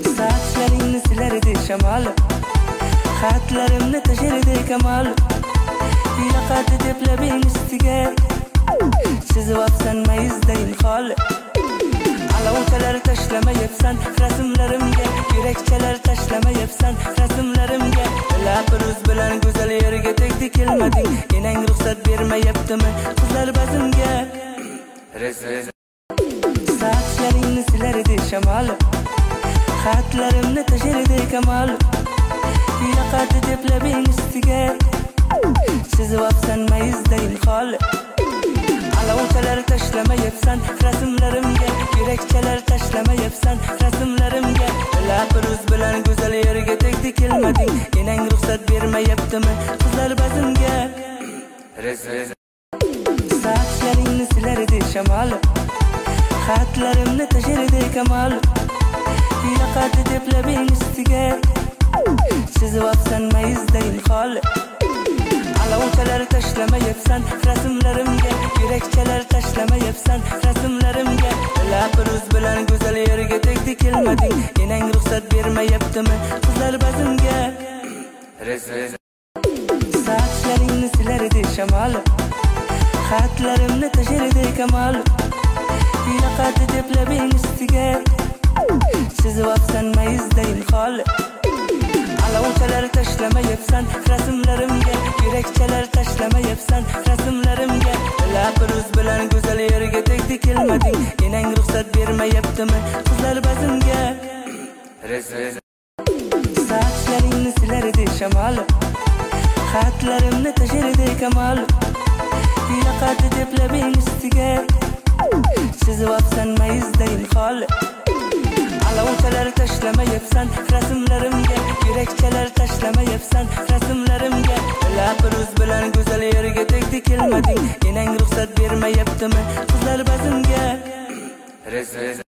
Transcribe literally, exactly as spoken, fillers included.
Sochlaringni silardi shamol, xatlarimni tashardi kamol. Yoqadi deb labing ustiga chizib olsan mayizdayin xol. Alovchalar tashlamayapsan rasmlarimga, yurakchalar tashlamayapsan rasmlarimga. Lapiruz bilan go'zal yerga tegdi kelmading, enang ruxsat bermayaptimi qizlar bazimga? Sochlaringni silardi shamol, xatlarimni tashardi kamol. Yoqadi deb labing ustiga chizib olsan mayizdayin xol. Alovchalar tashlamayapsan rasmlarimga, yurakchalar tashlamayapsan rasmlarimga. Lapiruz bilan go'zal yerga tegdi kelmading, enang ruxsat bermayaptimi qizlar bazimga? Sochlaringni silardi shamol, xatlarimni tashardi kamol. Yoqadi deb labing ustiga chizib olsan mayizdayin xol. Alovchalar tashlamayapsan rasmlarimga, yurakchalar tashlamayapsan rasmlarimga. Lapiruz bilan go'zal yerga tegdi kelmading, enang ruxsat bermayaptimi qizlar bazimga? Sochlaringni silardi shamol, xatlarimni tashardi kamol. Yoqadi deb labing ustiga chizib olsan mayizdayin xol. Alovchalar tashlamayapsan rasmlarimga, yurakchalar tashlamayapsan rasmlarimga. Lapiruz bilan go'zal yerga tegdi kelmading, enang ruxsat bermayaptimi qizlar bazimga? Sochlaringni silardi shamol, xatlarimni tashardi kamol. Yoqadi deb labing ustiga chizib olsan mayizdayin xol. Alovchalar tashlamayapsan rasmlarimga, yurakchalar tashlamayapsan rasmlarimga. Lapiruz bilan go'zal yerga tegdi kelmading, enang ruxsat bermayaptimi qizlar bazimga?